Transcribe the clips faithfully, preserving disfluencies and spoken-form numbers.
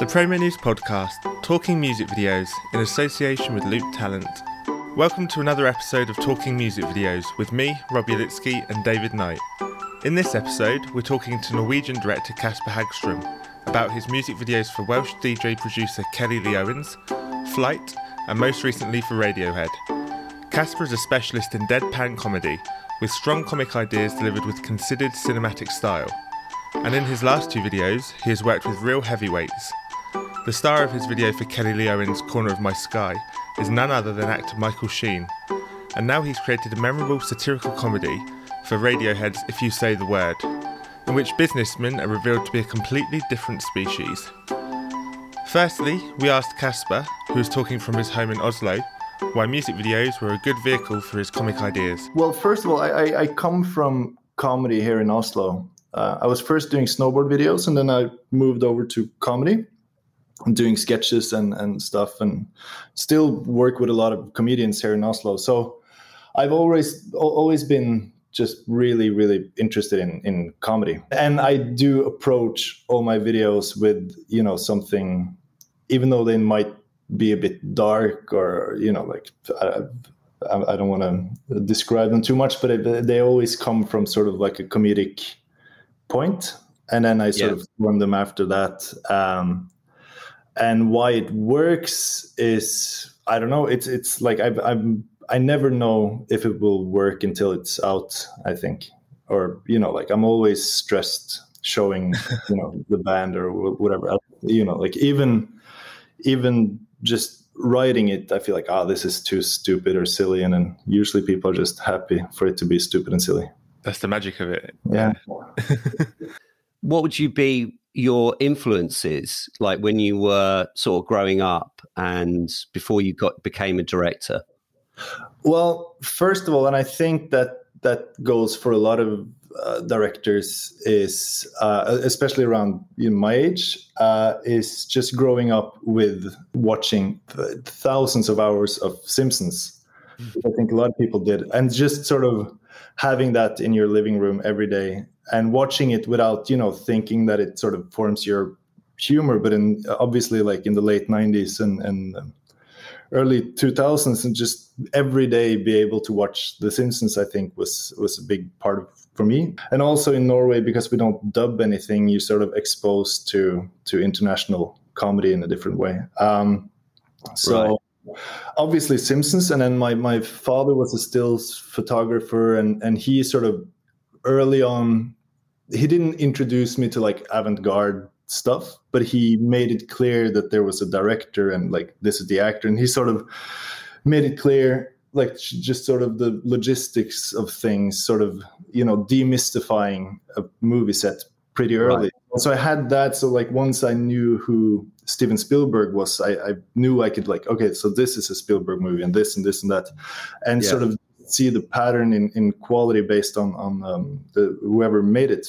The Promo News podcast, talking music videos in association with Loop Talent. Welcome to another episode of Talking Music Videos with me, Rob Yelitsky and David Knight. In this episode, we're talking to Norwegian director Kasper Hagstrom about his music videos for Welsh D J producer Kelly Lee Owens, Flight, and most recently for Radiohead. Kasper is a specialist in deadpan comedy, with strong comic ideas delivered with considered cinematic style. And in his last two videos, he has worked with real heavyweights. The star of his video for Kelly Lee Owens' Corner of My Sky is none other than actor Michael Sheen, and now he's created a memorable satirical comedy for Radiohead's If You Say the Word, in which businessmen are revealed to be a completely different species. Firstly, we asked Kasper, who was talking from his home in Oslo, why music videos were a good vehicle for his comic ideas. Well, first of all, I, I, I come from comedy here in Oslo. Uh, I was first doing snowboard videos, and then I moved over to comedy, doing sketches and, and stuff, and still work with a lot of comedians here in Oslo. So I've always always been just really, really interested in, in comedy. And I do approach all my videos with, you know, something, even though they might be a bit dark or, you know, like, I, I don't want to describe them too much, but it, they always come from sort of like a comedic point. And then I sort yeah. of form them after that. Um, and why it works is, I don't know, it's it's like I've, I'm, I never know if it will work until it's out, I think. Or, you know, like I'm always stressed showing, you know, the band or whatever else, you know, like even, even just writing it, I feel like, oh, this is too stupid or silly. And then usually people are just happy for it to be stupid and silly. That's the magic of it. Yeah. What would you be your influences like when you were sort of growing up and before you got became a director? Well, first of all, and I think that that goes for a lot of uh, directors, is uh, especially around you know, my age, uh, is just growing up with watching thousands of hours of Simpsons. I think a lot of people did, and just sort of having that in your living room every day and watching it without, you know, thinking that it sort of forms your humor. But in obviously like in the late nineties and, and early two thousands, and just every day be able to watch The Simpsons, I think was, was a big part of for me. And also in Norway, because we don't dub anything, you're sort of exposed to, to international comedy in a different way. Um, so right. Obviously Simpsons, and then my, my father was a stills photographer, and, and he sort of early on, he didn't introduce me to like avant-garde stuff, but he made it clear that there was a director and like this is the actor, and he sort of made it clear like just sort of the logistics of things, sort of, you know, demystifying a movie set pretty early. Right. So I had that. So like once I knew who Steven Spielberg was, I, I knew I could like, okay, so this is a Spielberg movie and this and this and that, and yeah. sort of see the pattern in, in quality based on, on um, the, whoever made it.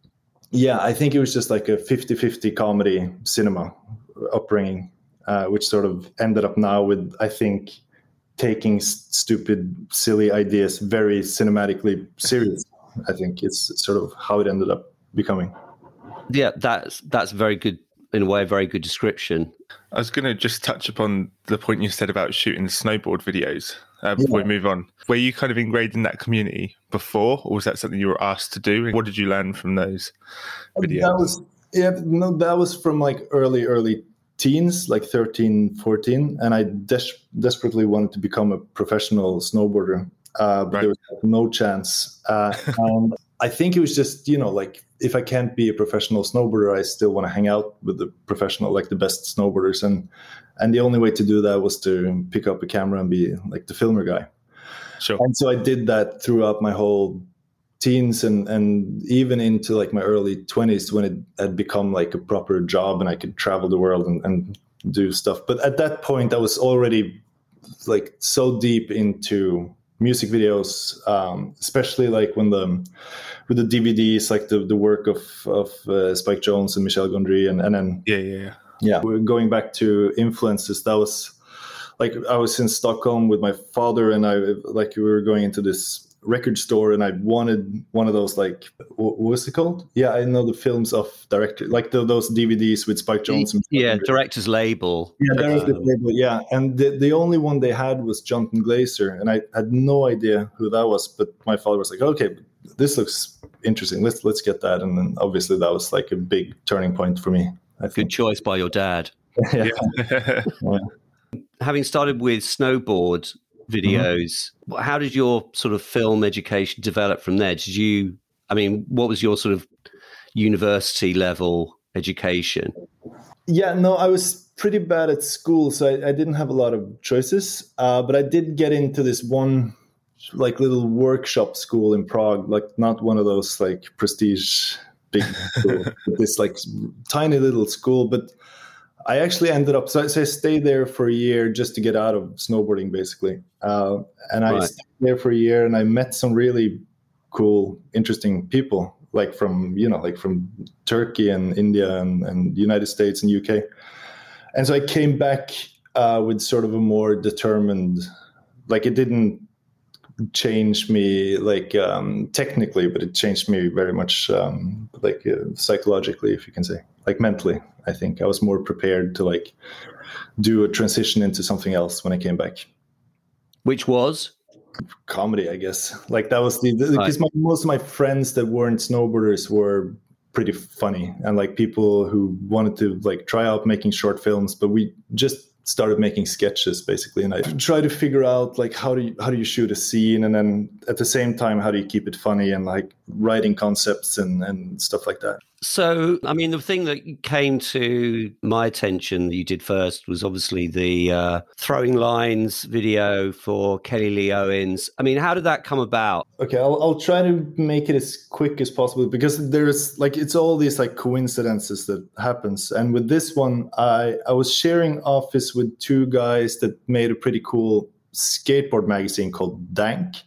Yeah, I think it was just like a fifty-fifty comedy cinema upbringing, uh, which sort of ended up now with, I think, taking s- stupid, silly ideas very cinematically serious. I think it's sort of how it ended up becoming. Yeah, that's that's very good, in a way, a very good description. I was going to just touch upon the point you said about shooting snowboard videos uh, before yeah. we move on. Were you kind of ingrained in that community before, or was that something you were asked to do? What did you learn from those videos? That was, yeah, no, that was from like early, early teens, like thirteen, fourteen. And I des- desperately wanted to become a professional snowboarder, uh, but right. there was no chance. Uh, and I think it was just, you know, like, if I can't be a professional snowboarder, I still want to hang out with the professional, like the best snowboarders. And and the only way to do that was to pick up a camera and be like the filmer guy. Sure. And so I did that throughout my whole teens and, and even into like my early twenties, when it had become like a proper job and I could travel the world and, and do stuff. But at that point, I was already like so deep into music videos, um, especially like when the with the D V Ds, like the, the work of of uh, Spike Jonze and Michel Gondry, and and then yeah yeah yeah yeah we're going back to influences. That was like I was in Stockholm with my father, and I like we were going into this record store, and I wanted one of those, like, what was it called? Yeah, I know the films of director, like the, those D V Ds with Spike Jonze. Yeah, director's label. Yeah, director's um, label. Yeah, and the, the only one they had was Jonathan Glazer, and I had no idea who that was. But my father was like, "Okay, this looks interesting. Let's let's get that." And then obviously that was like a big turning point for me. I think. Good choice by your dad. yeah. Yeah. Having started with snowboard videos, mm-hmm. how did your sort of film education develop from there? Did you, I mean, what was your sort of university level education? Yeah, no, I was pretty bad at school, so I, I didn't have a lot of choices. Uh, but I did get into this one, like, little workshop school in Prague, like not one of those like prestige big school, but this like tiny little school. But I actually ended up, so I, so I stayed there for a year just to get out of snowboarding, basically. Uh, and I right. stayed there for a year, and I met some really cool, interesting people, like from, you know, like from Turkey and India and, and United States and U K. And so I came back uh, with sort of a more determined, like, it didn't change me like um, technically, but it changed me very much um, like uh, psychologically, if you can say, like mentally. I think I was more prepared to like do a transition into something else when I came back. Which was? Comedy, I guess. Like that was the, because right. most of my friends that weren't snowboarders were pretty funny, and like people who wanted to like try out making short films, but we just started making sketches basically, and I try to figure out like how do you how do you shoot a scene, and then at the same time how do you keep it funny, and like writing concepts and and stuff like that. So, I mean, the thing that came to my attention that you did first was obviously the uh, Throwing Lines video for Kelly Lee Owens. I mean, how did that come about? Okay, I'll, I'll try to make it as quick as possible, because there's like, it's all these like coincidences that happens. And with this one, I, I was sharing office with two guys that made a pretty cool skateboard magazine called Dank.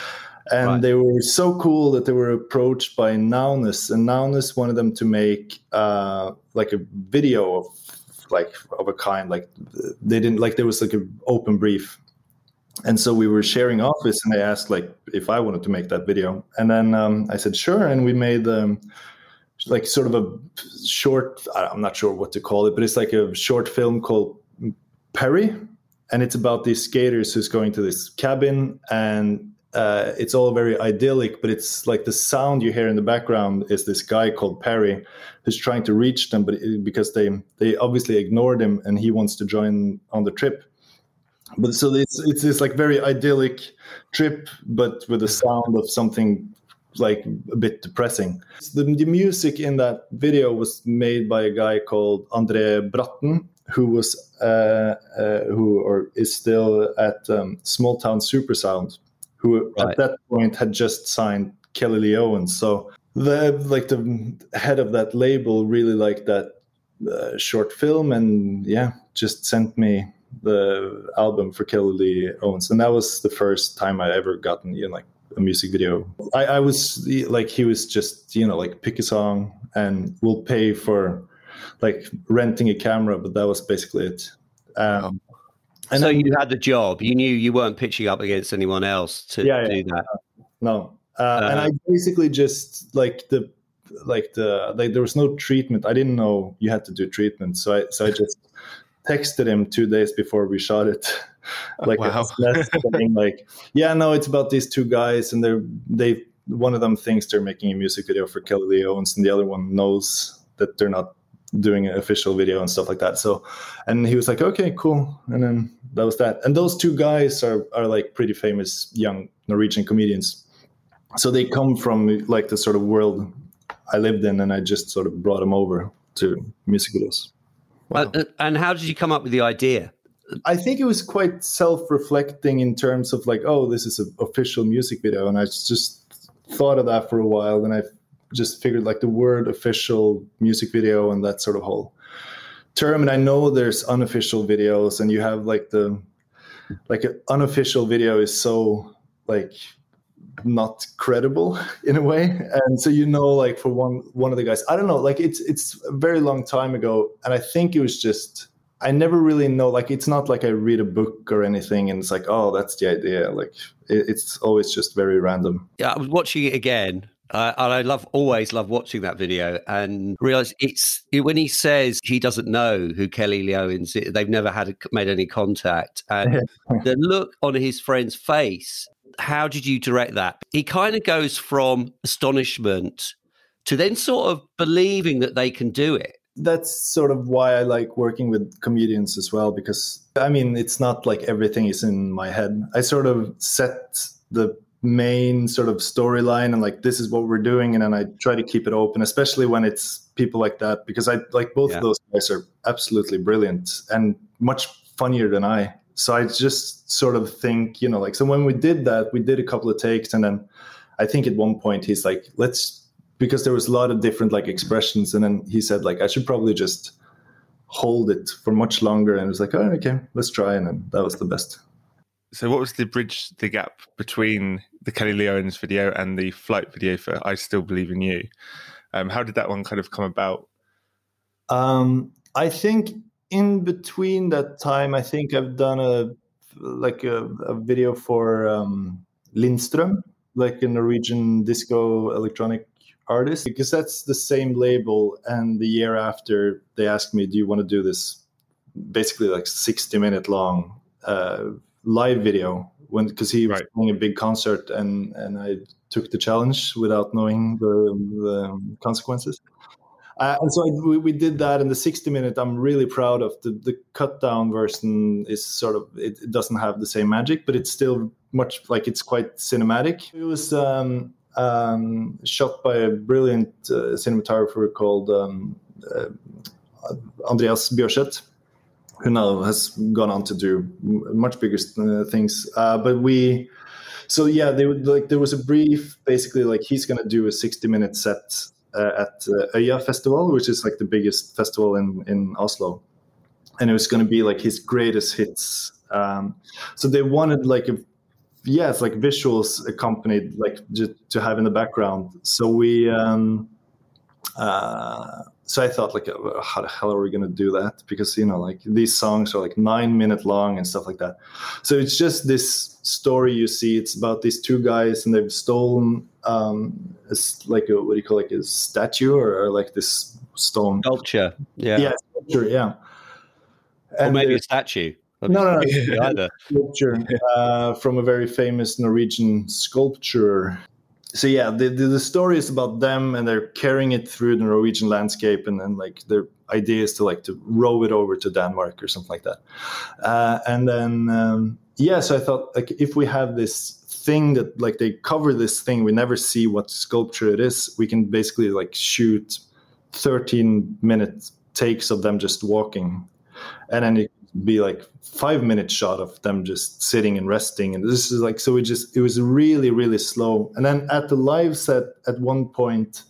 And right. they were so cool that they were approached by Naunus, and Naunus wanted them to make uh, like a video of like of a kind. Like they didn't like there was like an open brief, and so we were sharing office, and they asked like if I wanted to make that video, and then um, I said sure, and we made um, like sort of a short. I'm not sure what to call it, but it's like a short film called Perry, and it's about these skaters who's going to this cabin, and Uh, it's all very idyllic, but it's like the sound you hear in the background is this guy called Perry who's trying to reach them, but it, because they they obviously ignored him, and he wants to join on the trip. But so it's it's this like very idyllic trip, but with the sound of something like a bit depressing. The, the music in that video was made by a guy called André Bratten, who was uh, uh, who or is still at um, Small Town Supersound, who right. at that point had just signed Kelly Lee Owens. So the like the head of that label really liked that uh, short film, and yeah, just sent me the album for Kelly Lee Owens, and that was the first time I ever gotten, you know, like a music video. I, I was like, he was just, you know, like pick a song and we'll pay for like renting a camera, but that was basically it. Um, And so then, you had the job. You knew you weren't pitching up against anyone else to yeah, do yeah, that. No, uh, uh, and I basically just like the like the like there was no treatment. I didn't know you had to do treatment, so I so I just texted him two days before we shot it, like wow. saying like, yeah, no, it's about these two guys, and they're they one of them thinks they're making a music video for Kelly Lee Owens, and the other one knows that they're not doing an official video and stuff like that. So, and he was like, okay, cool. And then that was that. And those two guys are, are like pretty famous young Norwegian comedians. So they come from like the sort of world I lived in, and I just sort of brought them over to music videos. Wow. Uh, and how did you come up with the idea? I think it was quite self-reflecting in terms of like, oh, this is an official music video. And I just thought of that for a while. And I just figured like the word official music video and that sort of whole term. And I know there's unofficial videos, and you have like the, like an unofficial video is so like not credible in a way. And so, you know, like for one, one of the guys, I don't know, like it's, it's a very long time ago. And I think it was just I never really know, like, it's not like I read a book or anything and it's like, oh, that's the idea. Like, it, it's always just very random. Yeah, I was watching it again. Uh, and I love, always love watching that video and realize it's when he says he doesn't know who Kelly Lee Owens is, they've never had a, made any contact. And the look on his friend's face, how did you direct that? He kind of goes from astonishment to then sort of believing that they can do it. That's sort of why I like working with comedians as well, because, I mean, it's not like everything is in my head. I sort of set the main sort of storyline and like, this is what we're doing. And then I try to keep it open, especially when it's people like that, because I like both yeah. of those guys are absolutely brilliant and much funnier than I. So I just sort of think, you know, like, so when we did that, we did a couple of takes. And then I think at one point he's like, let's, because there was a lot of different like expressions. And then he said like, I should probably just hold it for much longer. And it was like, oh, okay, let's try. And then that was the best. So what was the bridge, the gap between the Kelly Lee Owens video and the Flight video for I Still Believe in You? Um, how did that one kind of come about? Um, I think in between that time, I think I've done a like a, a video for um, Lindstrøm, like a Norwegian disco electronic artist, because that's the same label. And the year after, they asked me, do you want to do this basically like sixty minute long uh, live video? When because he was right. doing a big concert, and and I took the challenge without knowing the, the consequences. Uh, and so I, we, we did that in the sixty minute. I'm really proud of the the cut down version. Is sort of it, it doesn't have the same magic, but it's still much like it's quite cinematic. It was um, um, shot by a brilliant uh, cinematographer called um, uh, Andreas Bjørseth, who now has gone on to do much bigger uh, things. Uh, but we, so yeah, they would like there was a brief, basically like he's going to do a sixty minute set uh, at uh, Øya Festival, which is like the biggest festival in in Oslo, and it was going to be like his greatest hits. Um, so they wanted like a yeah, it's like visuals accompanied like just to have in the background. So we. Um, uh, So I thought, like, how the hell are we going to do that? Because, you know, like these songs are like nine minute long and stuff like that. So it's just this story you see. It's about these two guys, and they've stolen um, it's like a, what do you call it, like a statue or, or like this stone sculpture? Yeah, yeah, sculpture, yeah. And or maybe a statue. No, no, no, either sculpture uh, from a very famous Norwegian sculptor. So yeah, the, the the story is about them, and they're carrying it through the Norwegian landscape, and then like their idea is to like to row it over to Denmark or something like that. Uh, and then um, yeah, so I thought like if we have this thing that like they cover this thing, we never see what sculpture it is. We can basically like shoot thirteen minute takes of them just walking, and then it be like five minute shot of them just sitting and resting, and this is like so we just it was really really slow. And then at the live set at one point,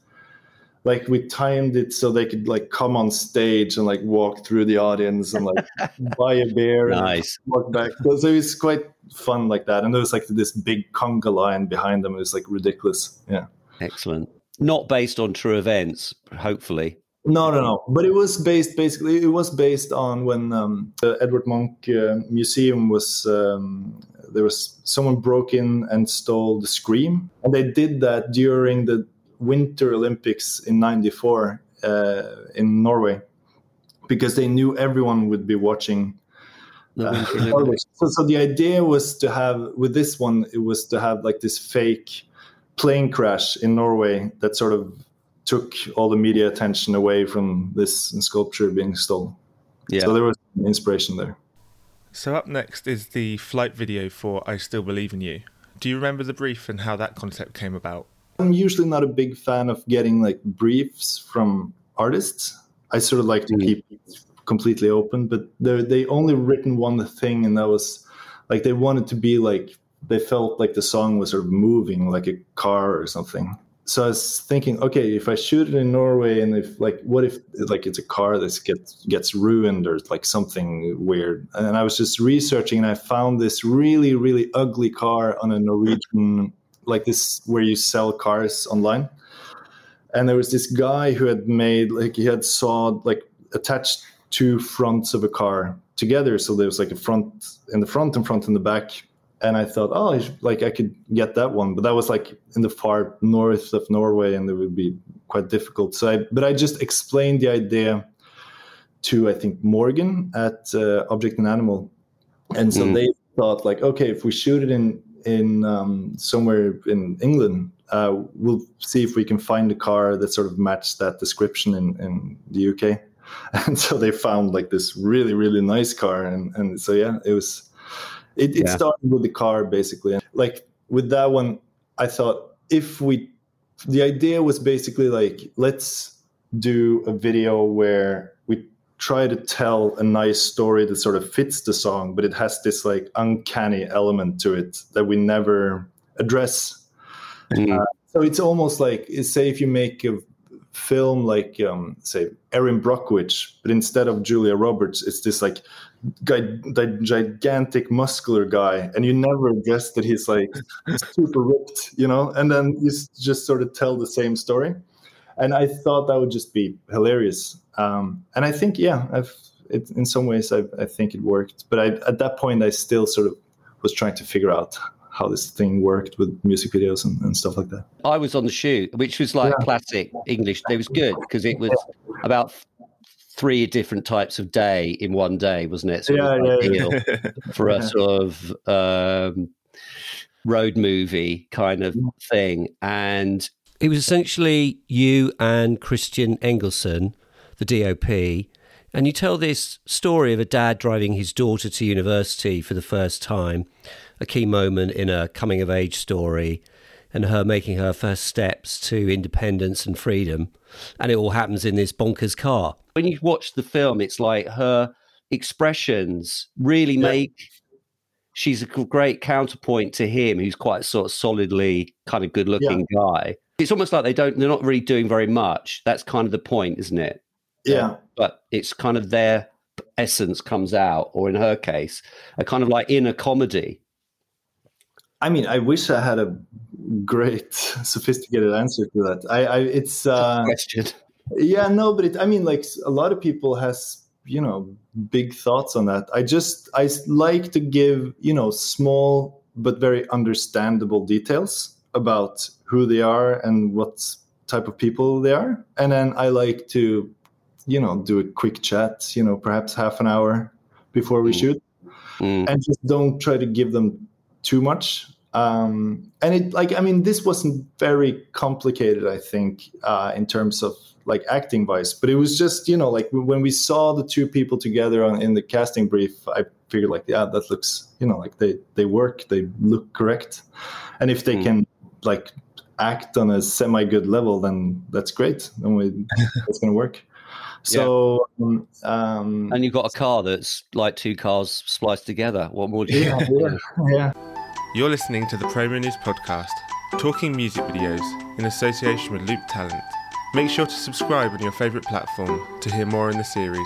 like we timed it so they could like come on stage and like walk through the audience and like buy a beer nice and walk back. So it was quite fun like that. And there was like this big conga line behind them. It was like ridiculous. Yeah, excellent. Not based on true events, hopefully. No, no, no. But it was based, basically, it was based on when um, the Edvard Munch uh, Museum was, um, there was someone broke in and stole the Scream. And they did that during the Winter Olympics in ninety-four uh, in Norway, because they knew everyone would be watching. Uh, so, so the idea was to have, with this one, it was to have like this fake plane crash in Norway that sort of took all the media attention away from this sculpture being stolen. Yeah. So there was inspiration there. So up next is the Flight video for I Still Believe in You. Do you remember the brief and how that concept came about? I'm usually not a big fan of getting like briefs from artists. I sort of like to mm. keep it completely open, but they only written one thing, and that was like they wanted to be like, they felt like the song was sort of moving like a car or something. So I was thinking, okay, if I shoot it in Norway, and if like, what if like it's a car that gets gets ruined or like something weird? And I was just researching, and I found this really, really ugly car on a Norwegian, like this where you sell cars online. And there was this guy who had made like he had sawed like attached two fronts of a car together. So there was like a front in the front and front in the back. And I thought, oh, I should, like I could get that one, but that was like in the far north of Norway, and it would be quite difficult. So, I, but I just explained the idea to I think Morgan at uh, Object and Animal, and so mm. they thought like, okay, if we shoot it in in um, somewhere in England, uh, we'll see if we can find a car that sort of matched that description in, in the U K. And so they found like this really really nice car, and and so yeah, it was. It, it yeah. started with the car, basically. Like with that one, I thought if we, the idea was basically like, let's do a video where we try to tell a nice story that sort of fits the song, but it has this like uncanny element to it that we never address. Mm-hmm. Uh, so it's almost like, say if you make a film like, um, say, Erin Brockovich, but instead of Julia Roberts, it's this like, Guy, the gigantic muscular guy, and you never guess that he's like super ripped, you know, and then you just sort of tell the same story. And I thought that would just be hilarious. Um, and I think, yeah, I've, it, in some ways, I, I think it worked. But I, at that point, I still sort of was trying to figure out how this thing worked with music videos and, and stuff like that. I was on the shoot, which was like yeah. classic English. It was good because it was about three different types of day in one day, wasn't it? So yeah, it was yeah, yeah. for a sort of um, road movie kind of thing. And it was essentially you and Christian Engelson, the D O P, and you tell this story of a dad driving his daughter to university for the first time, a key moment in a coming-of-age story, and her making her first steps to independence and freedom. And it all happens in this bonkers car. When you watch the film, it's like her expressions really yeah. make... She's a great counterpoint to him, who's quite sort of solidly kind of good-looking yeah. guy. It's almost like they don't, they're not really doing very much. That's kind of the point, isn't it? Yeah. Um, but it's kind of their essence comes out, or in her case, a kind of like inner comedy. I mean, I wish I had a great, sophisticated answer to that. I, I it's uh, question. Yeah, no, but it, I mean, like a lot of people has, you know, big thoughts on that. I just I like to give, you know, small but very understandable details about who they are and what type of people they are, and then I like to, you know, do a quick chat, you know, perhaps half an hour before we mm. shoot, mm. and just don't try to give them too much. Um, and it like, I mean, this wasn't very complicated, I think, uh, in terms of like acting wise, but it was just, you know, like when we saw the two people together on, in the casting brief, I figured like, yeah, that looks, you know, like they, they work, they look correct. And if they mm. can like act on a semi good level, then that's great. Then we, it's going to work. So, yeah. um, and you've got a car that's like two cars spliced together. What more do you yeah, yeah, yeah. You're listening to the Promo News podcast, talking music videos in association with Loop Talent. Make sure to subscribe on your favourite platform to hear more in the series.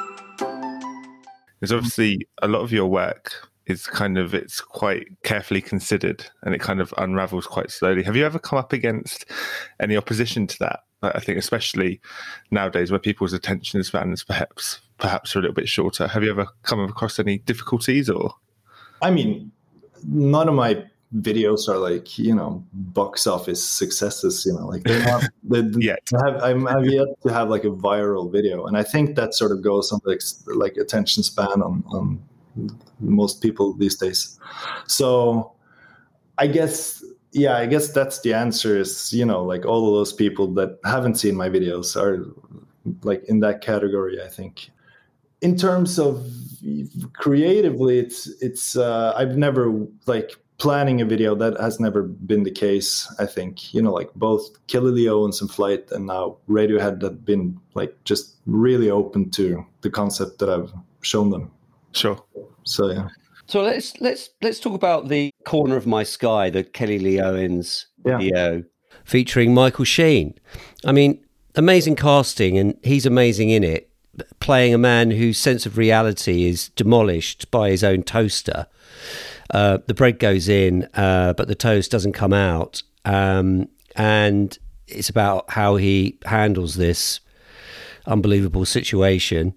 There's obviously a lot of your work is kind of, it's quite carefully considered and it kind of unravels quite slowly. Have you ever come up against any opposition to that? I think especially nowadays where people's attention spans perhaps perhaps are a little bit shorter. Have you ever come across any difficulties or? I mean, none of my videos are like, you know, box office successes, you know, like they're not, they, yet. have, I'm, I've yet to have like a viral video. And I think that sort of goes on like, like attention span on, on most people these days. So I guess, yeah, I guess that's the answer is, you know, like all of those people that haven't seen my videos are like in that category, I think. In terms of creatively, it's, it's, uh, I've never like planning a video, that has never been the case, I think. You know, like both Killileo and Some Flight and now Radiohead have been like just really open to the concept that I've shown them. Sure. So, yeah. So let's let's let's talk about the Corner of My Sky, the Kelly Lee Owens yeah. video featuring Michael Sheen. I mean, amazing casting, and he's amazing in it, playing a man whose sense of reality is demolished by his own toaster. Uh, the bread goes in, uh, but the toast doesn't come out, um, and it's about how he handles this unbelievable situation.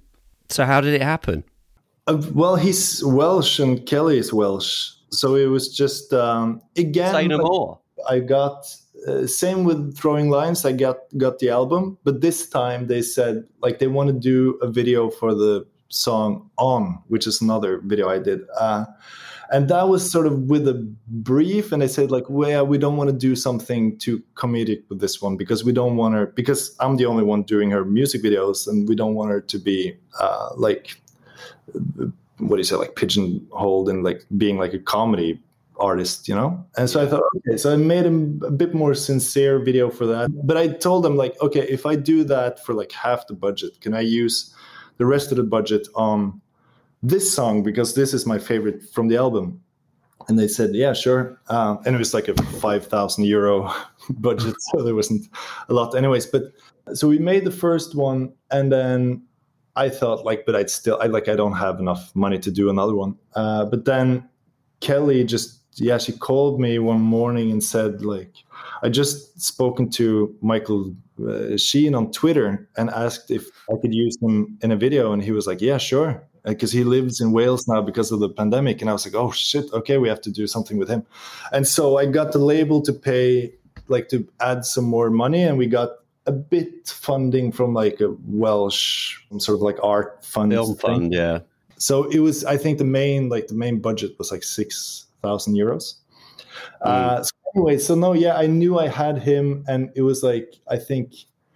So how did it happen? Uh, well, he's Welsh and Kelly is Welsh. So it was just, um, again, Say no more. I got, uh, same with Throwing Lines, I got, got the album. But this time they said, like, they want to do a video for the song On, which is another video I did. Uh, and that was sort of with a brief. And they said, like, well, we don't want to do something too comedic with this one because we don't want her, because I'm the only one doing her music videos and we don't want her to be uh, like, what do you say, like pigeonholed and like being like a comedy artist, you know? And so I thought, okay, so I made a, a bit more sincere video for that. But I told them, like, okay, if I do that for like half the budget, can I use the rest of the budget on this song? Because this is my favorite from the album. And they said, yeah, sure. Um, and it was like a five thousand euro budget, so there wasn't a lot anyways. But so we made the first one, and then I thought, like, but I'd still, I like, I don't have enough money to do another one. Uh, but then Kelly just, yeah, she called me one morning and said, like, I just spoken to Michael uh, Sheen on Twitter and asked if I could use him in a video. And he was like, yeah, sure. Because he lives in Wales now because of the pandemic. And I was like, oh, shit, okay, we have to do something with him. And so I got the label to pay, like, to add some more money. And we got a bit funding from like a Welsh sort of like art fund. Film fund, yeah. So it was, I think the main, like the main budget was like six thousand euros. Mm. Uh, so anyway, so no, yeah, I knew I had him, and it was like, I think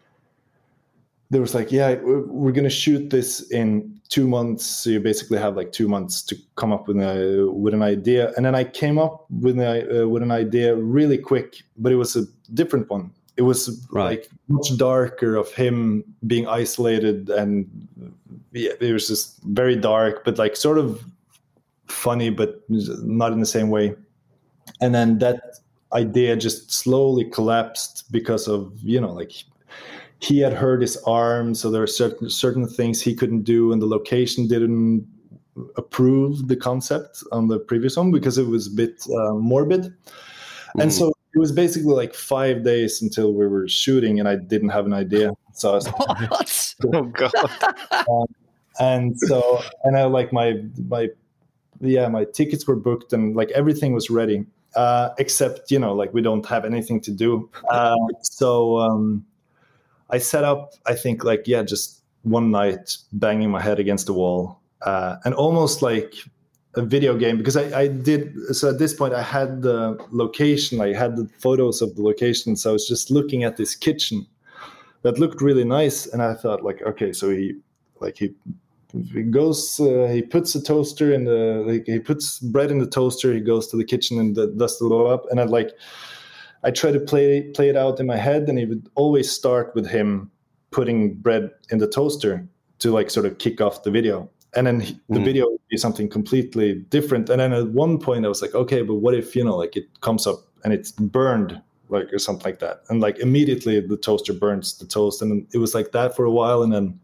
there was like, yeah, we're going to shoot this in two months. So you basically have like two months to come up with a, with an idea. And then I came up with a, uh, with an idea really quick, but it was a different one. It was right. like much darker of him being isolated, and yeah, it was just very dark, but like sort of funny, but not in the same way. And then that idea just slowly collapsed because of, you know, like he had hurt his arm, so there are certain certain things he couldn't do, and the location didn't approve the concept on the previous one because it was a bit uh, morbid, mm. and so. It was basically like five days until we were shooting, and I didn't have an idea. So I was like, what? Oh god! um, and so, and I like my my yeah, my tickets were booked, and like everything was ready, uh, except you know, like we don't have anything to do. Uh, so um, I set up, I think, like yeah, just one night banging my head against the wall, uh, and almost like a video game, because I, I did, so at this point I had the location, I had the photos of the location, so I was just looking at this kitchen that looked really nice, and I thought like, okay, so he, like he, he goes, uh, he puts a toaster in the, like he puts bread in the toaster, he goes to the kitchen and the, does the blow up, and I'd like, I try to play play it out in my head, and it would always start with him putting bread in the toaster to like sort of kick off the video. And then he, the mm. video would be something completely different. And then at one point I was like, okay, but what if, you know, like it comes up and it's burned, like, or something like that. And like immediately the toaster burns the toast. And it was like that for a while. And then,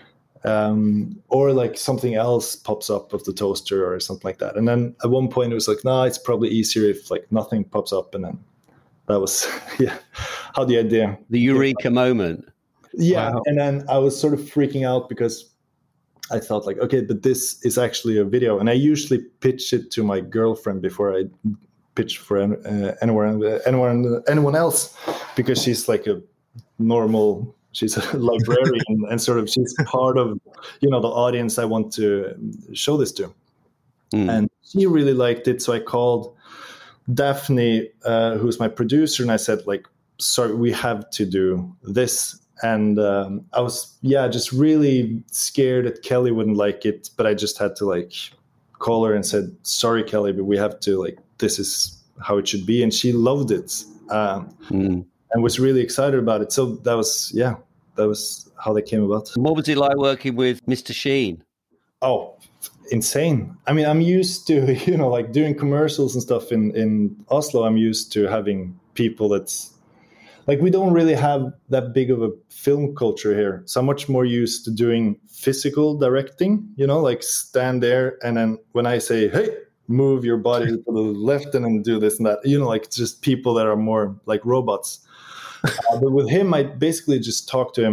um, or like something else pops up of the toaster or something like that. And then at one point it was like, nah, it's probably easier if like nothing pops up. And then that was, yeah, how the idea. The eureka yeah. moment. Yeah. Wow. And then I was sort of freaking out because I thought like, okay, but this is actually a video. And I usually pitch it to my girlfriend before I pitch for uh, anyone, anyone, anyone else, because she's like a normal, she's a librarian and sort of, she's part of, you know, the audience I want to show this to. Mm. And she really liked it. So I called Daphne, uh, who's my producer, and I said like, sorry, we have to do this. And um, I was, yeah, just really scared that Kelly wouldn't like it. But I just had to like call her and said, sorry, Kelly, but we have to, like, this is how it should be. And she loved it um, mm. and was really excited about it. So that was, yeah, that was how they came about. What was it like working with Mister Sheen? Oh, insane. I mean, I'm used to, you know, like doing commercials and stuff in, in Oslo. I'm used to having people that's, like, we don't really have that big of a film culture here. So I'm much more used to doing physical directing, you know, like stand there. And then when I say, hey, move your body to the left and then do this and that, you know, like it's just people that are more like robots. Uh, but with him, I basically just talk to him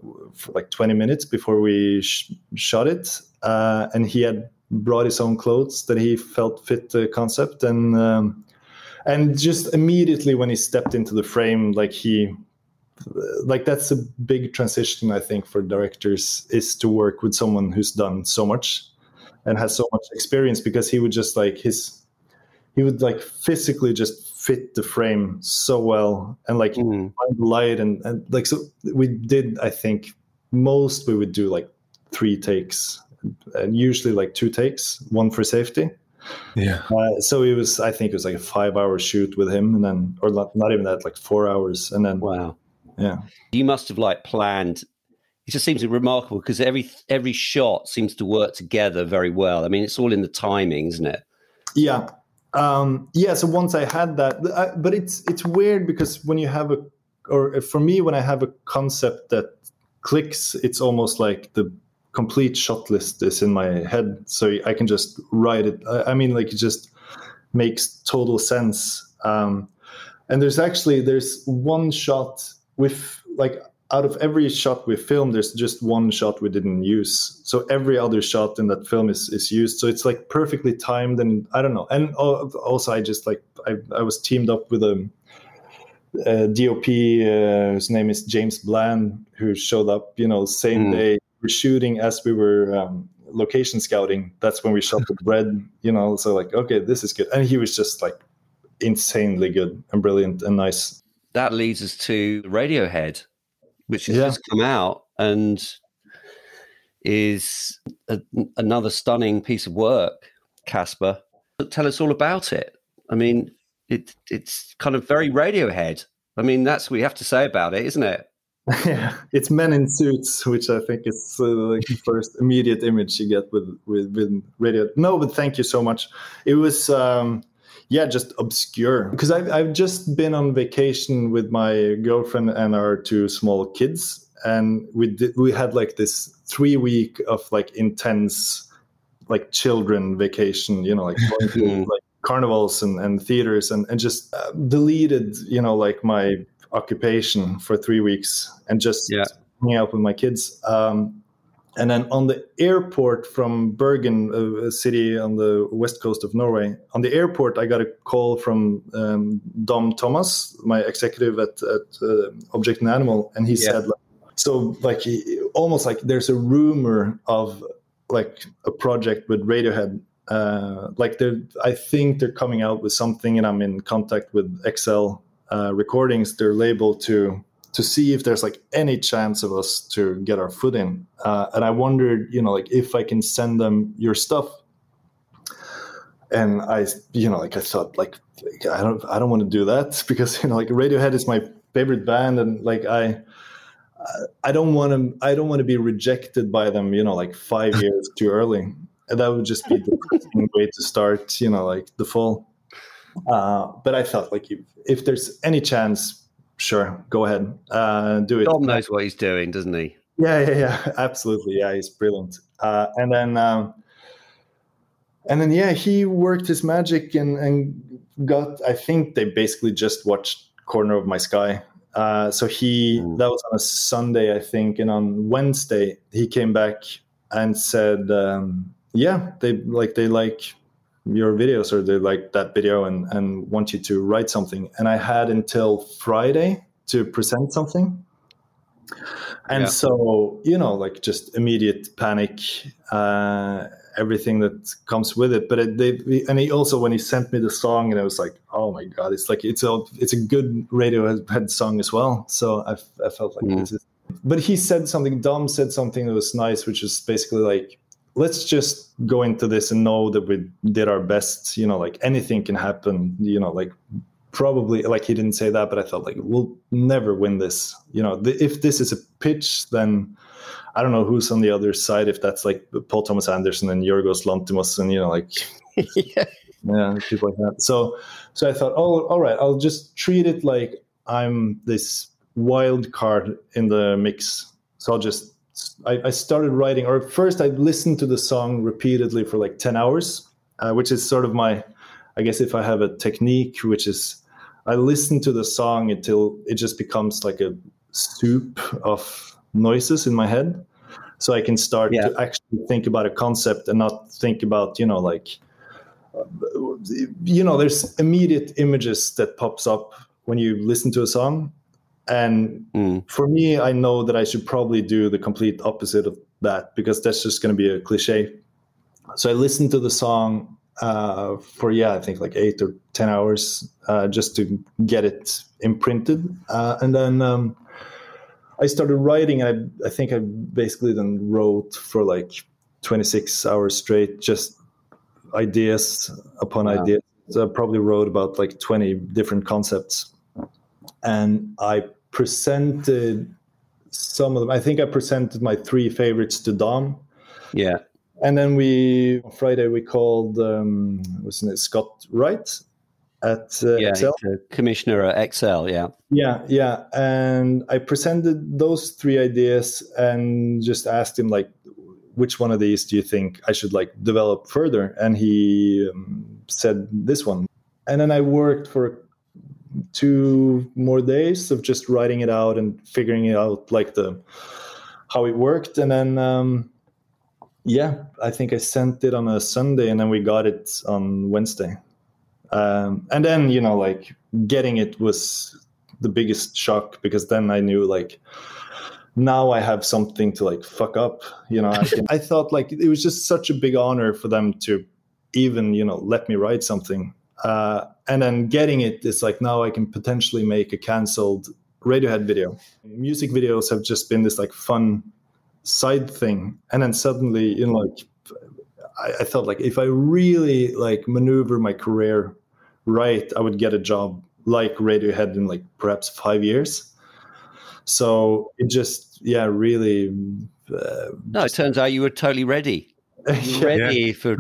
for like twenty minutes before we sh- shot it, uh, and he had brought his own clothes that he felt fit the concept, and um, and just immediately when he stepped into the frame, like he, like that's a big transition I think for directors, is to work with someone who's done so much and has so much experience, because he would just like his, he would like physically just fit the frame so well, and like mm. find the light and, and like, so we did, I think most we would do like three takes, and usually like two takes, one for safety. Yeah. Uh, so it was, I think it was like a five hour shoot with him, and then, or not, not even that, like four hours. And then, wow. Yeah. You must have like planned. It just seems remarkable because every, every shot seems to work together very well. I mean, it's all in the timing, isn't it? Yeah. Um, yeah. So once I had that, I, but it's, it's weird because when you have a, or for me, when I have a concept that clicks, it's almost like the complete shot list is in my head, so I can just write it. I mean, like it just makes total sense. Um, and there's actually there's one shot with like out of every shot we filmed, there's just one shot we didn't use. So every other shot in that film is is used. So it's like perfectly timed, and I don't know. And also, I just like I, I was teamed up with a, a D O P. Uh, his name is James Bland, who showed up, you know, same mm. day. We're shooting as we were um, location scouting. That's when we shot the bread, you know, so like, okay, this is good. And he was just like insanely good and brilliant and nice. That leads us to Radiohead, which has yeah. just come out and is a, another stunning piece of work. Casper, tell us all about it. I mean, it it's kind of very Radiohead. I mean, that's what you have to say about it, isn't it? Yeah, it's men in suits, which I think is uh, like the first immediate image you get with with, with radio. No, but thank you so much. It was, um, yeah, just obscure, because I've I've just been on vacation with my girlfriend and our two small kids, and we did, we had like this three week of like intense, like children vacation, you know, like going to like carnivals and, and theaters, and and just uh, deleted, you know, like my occupation for three weeks and just yeah. hanging out with my kids. Um, and then on the airport from Bergen, a, a city on the west coast of Norway, on the airport, I got a call from um, Dom Thomas, my executive at, at uh, Object and Animal. And he yeah. said, like, so like he, almost like there's a rumor of like a project with Radiohead. Uh, like they're, I think they're coming out with something, and I'm in contact with X L Uh, recordings, their label, to to see if there's like any chance of us to get our foot in. Uh, and I wondered, you know, like if I can send them your stuff. And I, you know, like I thought, like I don't, I don't want to do that, because you know, like Radiohead is my favorite band, and like I, I don't want to, I don't want to be rejected by them, you know, like five years too early. And that would just be the way to start, you know, like the fall. Uh, but I thought, like, if, if there's any chance, sure, go ahead, uh, do it. Dom knows what he's doing, doesn't he? Yeah, yeah, yeah, absolutely. Yeah, he's brilliant. Uh, and then, um, and then, yeah, he worked his magic and, and got. I think they basically just watched Corner of My Sky. Uh, so he mm. that was on a Sunday, I think, and on Wednesday he came back and said, um, "Yeah, they like they like." your videos, or they like that video and, and want you to write something." And I had until Friday to present something. And yeah. so, you know, like just immediate panic, uh, everything that comes with it. But it, they, and he also, when he sent me the song, and I was like, oh my God, it's like, it's a, it's a good Radiohead song as well. So I, I felt like mm. this is, but he said something, Dom said something that was nice, which is basically like, let's just go into this and know that we did our best, you know, like anything can happen, you know, like probably, like he didn't say that, but I felt like we'll never win this. You know, the, if this is a pitch, then I don't know who's on the other side, if that's like Paul Thomas Anderson and Yorgos Lanthimos and, you know, like, yeah. yeah, people like that. So, so I thought, oh, all right, I'll just treat it like I'm this wild card in the mix. So I'll just, I, I started writing, or first I listened to the song repeatedly for like ten hours, uh, which is sort of my, I guess if I have a technique, which is I listen to the song until it just becomes like a soup of noises in my head, so I can start Yeah. to actually think about a concept and not think about, you know, like, you know, there's immediate images that pops up when you listen to a song. And Mm. for me, I know that I should probably do the complete opposite of that, because that's just going to be a cliche. So I listened to the song uh, for, yeah, I think like eight or ten hours uh, just to get it imprinted. Uh, and then um, I started writing. I, I think I basically then wrote for like twenty-six hours straight, just ideas upon Wow. ideas. So I probably wrote about like twenty different concepts. And I presented some of them. I think I presented my three favorites to Dom. Yeah. And then we, on Friday, we called, um, wasn't it Scott Wright at uh, Yeah. Excel? He's a commissioner at Excel. Yeah. Yeah, yeah. And I presented those three ideas and just asked him, like, which one of these do you think I should like develop further? And he um, said this one. And then I worked for two more days of just writing it out and figuring it out, like the how it worked. And then um yeah, I think I sent it on a Sunday, and then we got it on Wednesday. Um and then, you know, like getting it was the biggest shock, because then I knew, like, now I have something to like fuck up, you know. I, can, I thought like it was just such a big honor for them to even, you know, let me write something. Uh, and then getting it is like, now I can potentially make a canceled Radiohead video. Music videos have just been this like fun side thing. And then suddenly, you know, like I, I felt like if I really like maneuver my career right, I would get a job like Radiohead in like perhaps five years. So it just, yeah, really. Uh, No, it turns out you were totally ready. You were yeah. ready for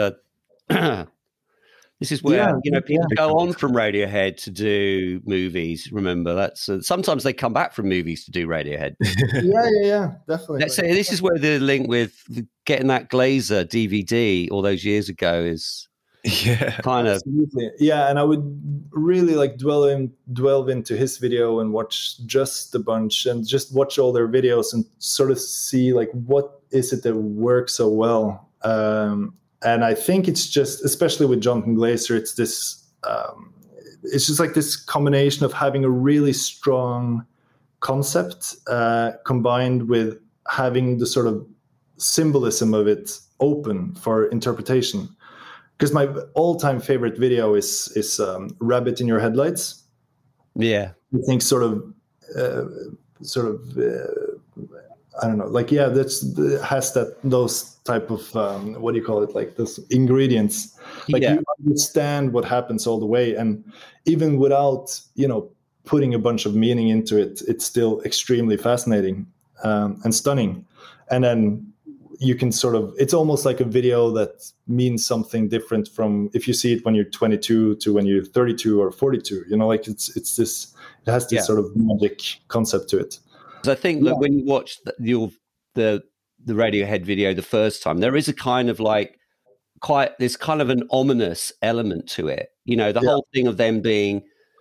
the. This is where, Yeah, you know, people yeah. go on from Radiohead to do movies. Remember, that's uh, sometimes they come back from movies to do Radiohead. yeah, yeah, yeah, definitely. Let's say this is where the link with getting that Glazer D V D all those years ago is Yeah. kind of. Absolutely. Yeah, and I would really like dwell in, delve into his video and watch just a bunch and just watch all their videos and sort of see like what is it that works so well. Um, and I think it's just, especially with Jonathan Glazer, it's this, um, it's just like this combination of having a really strong concept uh, combined with having the sort of symbolism of it open for interpretation. Because my all-time favorite video is is um, "Rabbit in Your Headlights." Yeah, I think sort of, uh, sort of, uh, I don't know, like yeah, that's has that those type of um, what do you call it? Like those ingredients. Like yeah. you understand what happens all the way, and even without, you know, putting a bunch of meaning into it, it's still extremely fascinating um, and stunning. And then you can sort of, it's almost like a video that means something different from if you see it when you're twenty-two to when you're thirty-two or forty-two, you know, like it's, it's this, it has this Yeah. sort of magic concept to it. I think that when you watch the, your, the, the Radiohead video the first time, there is a kind of like quite, there's kind of an ominous element to it. You know, the Yeah. whole thing of them being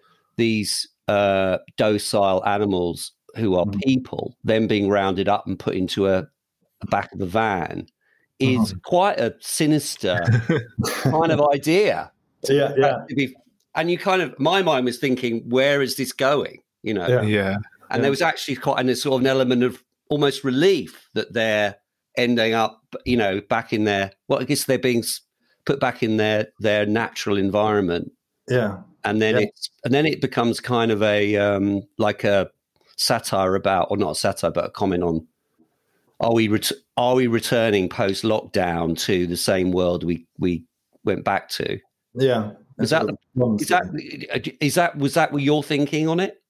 these uh, docile animals who are Mhm. people, them being rounded up and put into a, a back of a van is Mhm. quite a sinister kind of idea. Yeah, yeah. To be, and you kind of, my mind was thinking, where is this going? You know, Yeah. Yeah. and Yeah. there was actually quite and there's sort of an element of almost relief that they're ending up, you know, back in their, well, I guess they're being s- put back in their their natural environment, Yeah. and then Yeah. it's and then it becomes kind of a um, like a satire about, or not a satire, but a comment on. Are we ret- are we returning post lockdown to the same world we, we went back to? Yeah. Is that the, is that is that was that what you're thinking on it?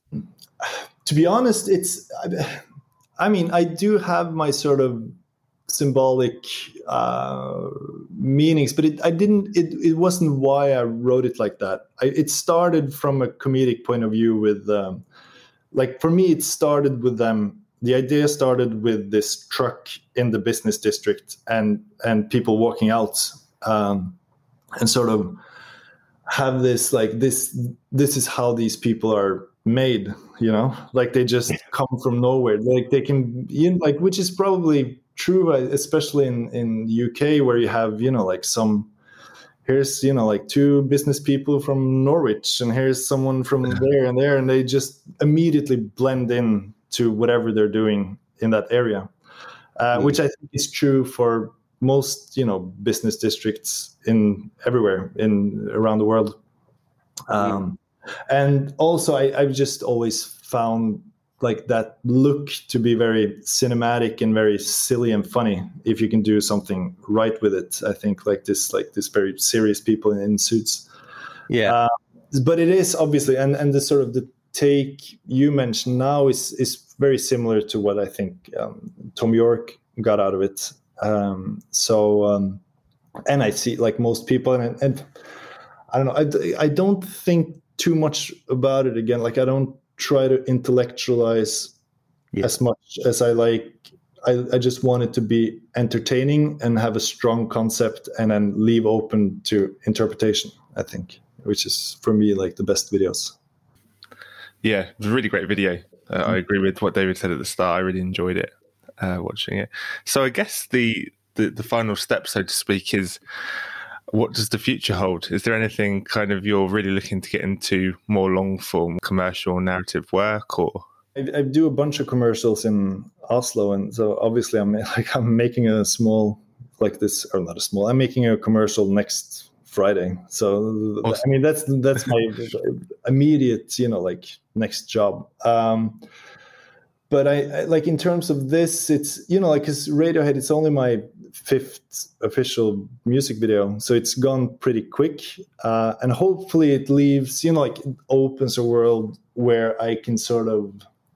To be honest, it's, I mean, I do have my sort of symbolic uh, meanings, but it, I didn't, it, it wasn't why I wrote it like that. I, it started from a comedic point of view with, um, like for me, it started with them. The idea started with this truck in the business district and, and people walking out um, and sort of have this, like this, this is how these people are made, you know, like they just come from nowhere. Like they can, you know, like, which is probably true, especially in, in the U K, where you have, you know, like some, here's, you know, like two business people from Norwich, and here's someone from there and there, and they just immediately blend in to whatever they're doing in that area, uh, mm. which I think is true for most, you know, business districts in everywhere in around the world. Um, and also, I, I've just always found like that look to be very cinematic and very silly and funny if you can do something right with it. I think like this, like this very serious people in, in suits. Yeah. Uh, but it is obviously, and, and the sort of the take you mentioned now is, is very similar to what I think um, Thom Yorke got out of it. Um, so, um, and I see like most people, and, and I don't know, I, I don't think too much about it again. Like I don't try to intellectualize yeah. as much as I like. I, I just want it to be entertaining and have a strong concept, and then leave open to interpretation, I think, which is for me like the best videos. Yeah, it was a really great video. Uh, mm-hmm. I agree with what David said at the start. I really enjoyed it, uh, watching it. So I guess the, the, the final step, so to speak, is what does the future hold? Is there anything kind of you're really looking to get into, more long form commercial narrative work, or? I, I do a bunch of commercials in Oslo, and so obviously I'm like I'm making a small like this, or not a small. I'm making a commercial next Friday. So awesome. I mean that's that's my immediate, you know, like next job. Um, but I, I like in terms of this, it's, you know, like because Radiohead, it's only my fifth official music video, so it's gone pretty quick, uh, and hopefully it leaves, you know, like it opens a world where I can sort of,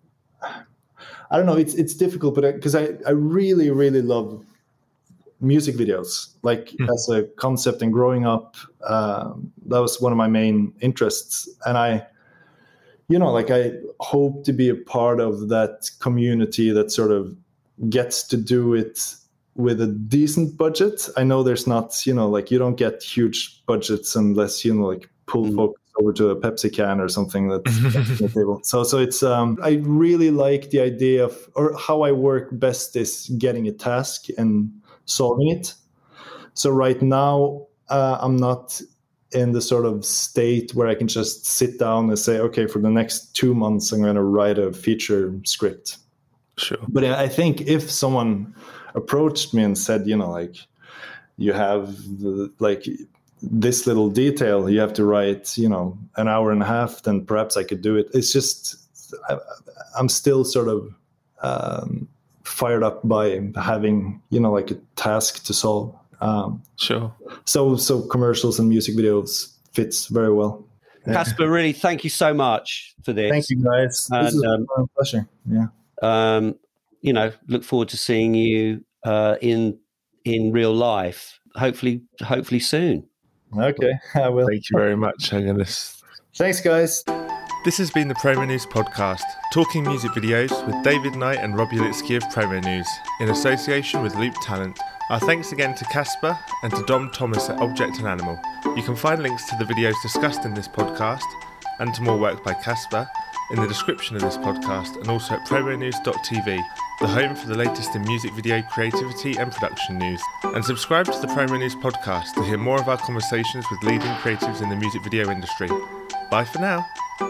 I don't know, it's it's difficult, but because I, I I really really love music videos, like mm. as a concept, and growing up, um, that was one of my main interests, and I, you know, like I hope to be a part of that community that sort of gets to do it with a decent budget. I know there's not, you know, like you don't get huge budgets unless, you know, like pull mm. focus over to a Pepsi can or something that's on the table. So, so it's, um, I really like the idea of, or how I work best is getting a task and solving it. So right now, uh, I'm not in the sort of state where I can just sit down and say, okay, for the next two months, I'm going to write a feature script. Sure. But I think if someone approached me and said, you know, like you have the, like this little detail you have to write, you know, an hour and a half, then perhaps I could do it. It's just, I, I'm still sort of um, fired up by having, you know, like a task to solve. Um, sure. So, so commercials and music videos fits very well. Casper, really, thank you so much for this. Thank you, guys. And, this is um, a pleasure. Yeah. Um, you know, look forward to seeing you uh, in in real life. Hopefully, hopefully soon. Okay, I will. Thank you very much. I'm gonna... Thanks, guys. This has been the Promo News podcast, talking music videos with David Knight and Rob Ulitsky of Promo News, in association with Loop Talent. Our thanks again to Casper and to Dom Thomas at Object and Animal. You can find links to the videos discussed in this podcast and to more work by Casper in the description of this podcast, and also at promo news dot t v, the home for the latest in music video creativity and production news. And subscribe to the Promo News podcast to hear more of our conversations with leading creatives in the music video industry. Bye for now.